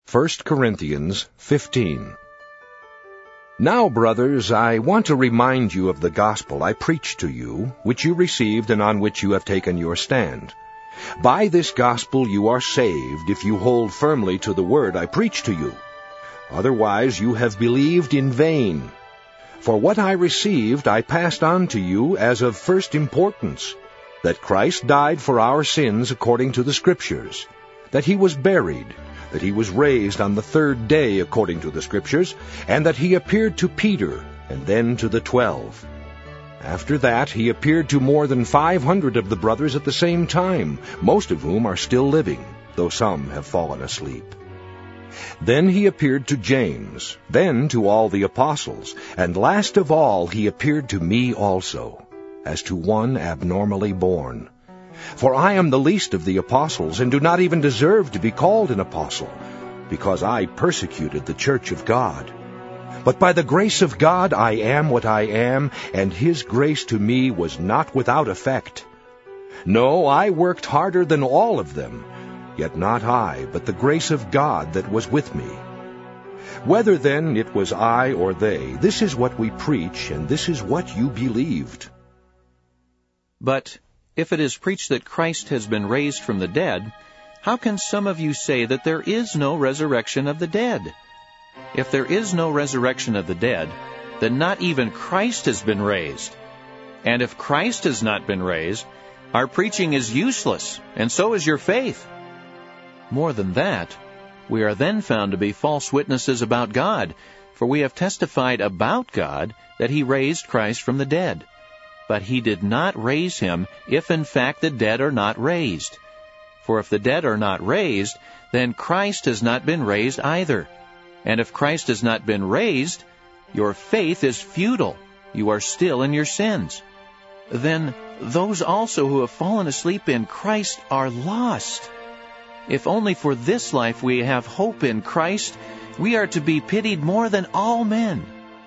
1 Corinthians 15. Now, brothers, I want to remind you of the gospel I preached to you, which you received and on which you have taken your stand. By this gospel you are saved if you hold firmly to the word I preached to you. Otherwise you have believed in vain. For what I received I passed on to you as of first importance, that Christ died for our sins according to the Scriptures, that he was buried, that he was raised on the third day according to the Scriptures, and that he appeared to Peter, and then to the 12. After that he appeared to more than 500 of the brothers at the same time, most of whom are still living, though some have fallen asleep. Then he appeared to James, then to all the apostles, and last of all he appeared to me also, as to one abnormally born. For I am the least of the apostles, and do not even deserve to be called an apostle, because I persecuted the church of God. But by the grace of God I am what I am, and his grace to me was not without effect. No, I worked harder than all of them, yet not I, but the grace of God that was with me. Whether then it was I or they, this is what we preach, and this is what you believed. But if it is preached that Christ has been raised from the dead, how can some of you say that there is no resurrection of the dead? If there is no resurrection of the dead, then not even Christ has been raised. And if Christ has not been raised, our preaching is useless, and so is your faith. More than that, we are then found to be false witnesses about God, for we have testified about God that he raised Christ from the dead. But he did not raise him if in fact the dead are not raised. For if the dead are not raised, then Christ has not been raised either. And if Christ has not been raised, your faith is futile. You are still in your sins. Then those also who have fallen asleep in Christ are lost. If only for this life we have hope in Christ, we are to be pitied more than all men.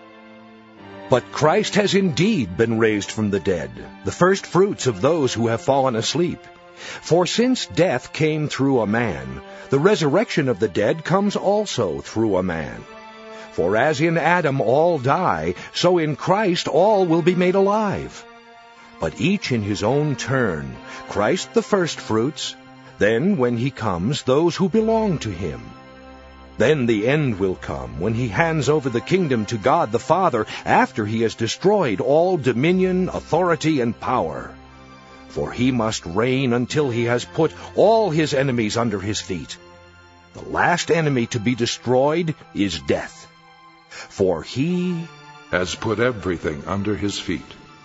But Christ has indeed been raised from the dead, the first fruits of those who have fallen asleep. For since death came through a man, the resurrection of the dead comes also through a man. For as in Adam all die, so in Christ all will be made alive. But each in his own turn, Christ the first fruits, then when he comes, those who belong to him. Then the end will come, when he hands over the kingdom to God the Father, after he has destroyed all dominion, authority, and power. For he must reign until he has put all his enemies under his feet. The last enemy to be destroyed is death. For he has put everything under his feet.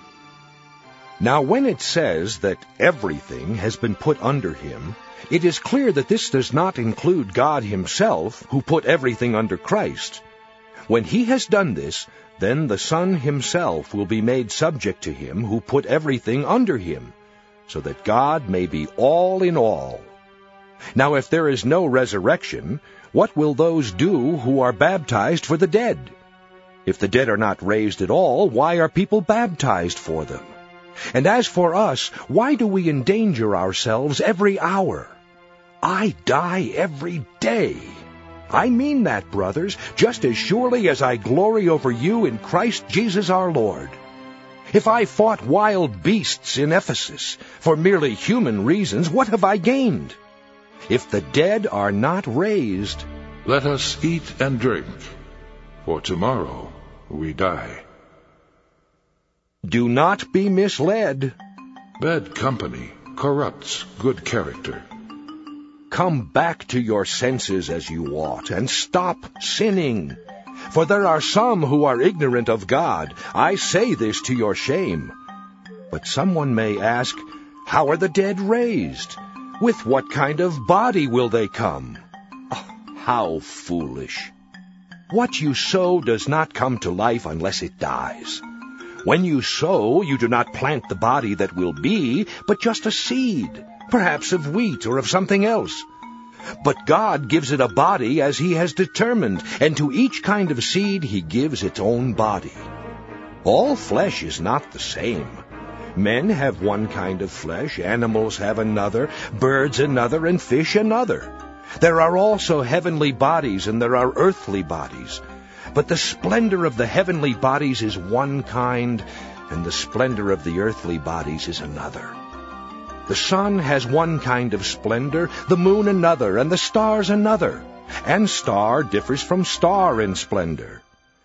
Now when it says that everything has been put under him, it is clear that this does not include God himself, who put everything under Christ. When he has done this, then the Son himself will be made subject to him who put everything under him, so that God may be all in all. Now if there is no resurrection, what will those do who are baptized for the dead? If the dead are not raised at all, why are people baptized for them? And as for us, why do we endanger ourselves every hour? I die every day. I mean that, brothers, just as surely as I glory over you in Christ Jesus our Lord. If I fought wild beasts in Ephesus for merely human reasons, what have I gained? If the dead are not raised, let us eat and drink, for tomorrow we die. Do not be misled. Bad company corrupts good character. Come back to your senses as you ought, and stop sinning. For there are some who are ignorant of God. I say this to your shame. But someone may ask, how are the dead raised? With what kind of body will they come? Oh, how foolish! What you sow does not come to life unless it dies. When you sow, you do not plant the body that will be, but just a seed, perhaps of wheat or of something else. But God gives it a body as he has determined, and to each kind of seed he gives its own body. All flesh is not the same. Men have one kind of flesh, animals have another, birds another, and fish another. There are also heavenly bodies, and there are earthly bodies. But the splendor of the heavenly bodies is one kind, and the splendor of the earthly bodies is another. The sun has one kind of splendor, the moon another, and the stars another. And star differs from star in splendor.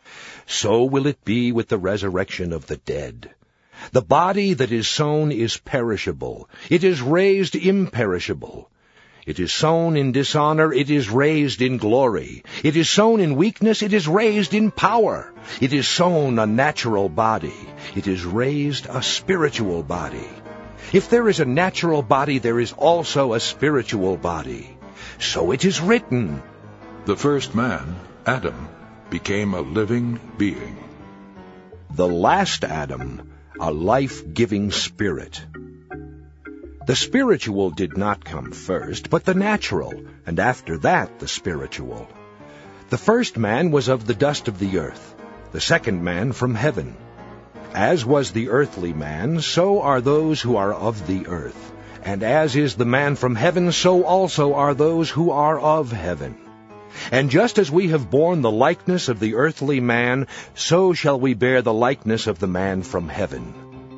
So will it be with the resurrection of the dead. The body that is sown is perishable. It is raised imperishable. It is sown in dishonor, it is raised in glory. It is sown in weakness, it is raised in power. It is sown a natural body, it is raised a spiritual body. If there is a natural body, there is also a spiritual body. So it is written, The first man, Adam, became a living being. The last Adam, a life-giving spirit. The spiritual did not come first, but the natural, and after that the spiritual. The first man was of the dust of the earth, the second man from heaven. As was the earthly man, so are those who are of the earth. And as is the man from heaven, so also are those who are of heaven. And just as we have borne the likeness of the earthly man, so shall we bear the likeness of the man from heaven.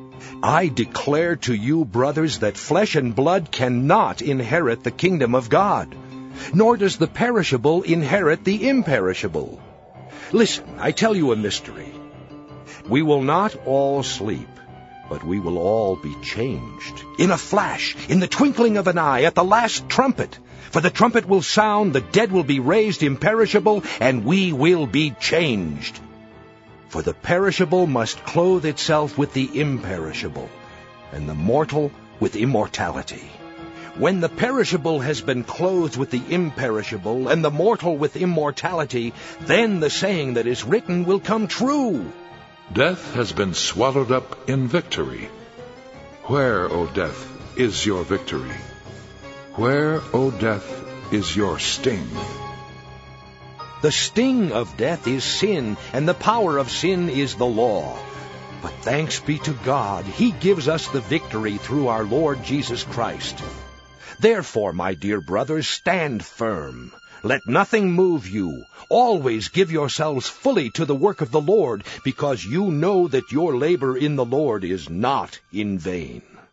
I declare to you, brothers, that flesh and blood cannot inherit the kingdom of God, nor does the perishable inherit the imperishable. Listen, I tell you a mystery. We will not all sleep, but we will all be changed. In a flash, in the twinkling of an eye, at the last trumpet. For the trumpet will sound, the dead will be raised imperishable, and we will be changed. For the perishable must clothe itself with the imperishable, and the mortal with immortality. When the perishable has been clothed with the imperishable, and the mortal with immortality, then the saying that is written will come true. Death has been swallowed up in victory. Where, O death, is your victory? Where, O death, is your sting? The sting of death is sin, and the power of sin is the law. But thanks be to God, He gives us the victory through our Lord Jesus Christ. Therefore, my dear brothers, stand firm. Let nothing move you. Always give yourselves fully to the work of the Lord, because you know that your labor in the Lord is not in vain.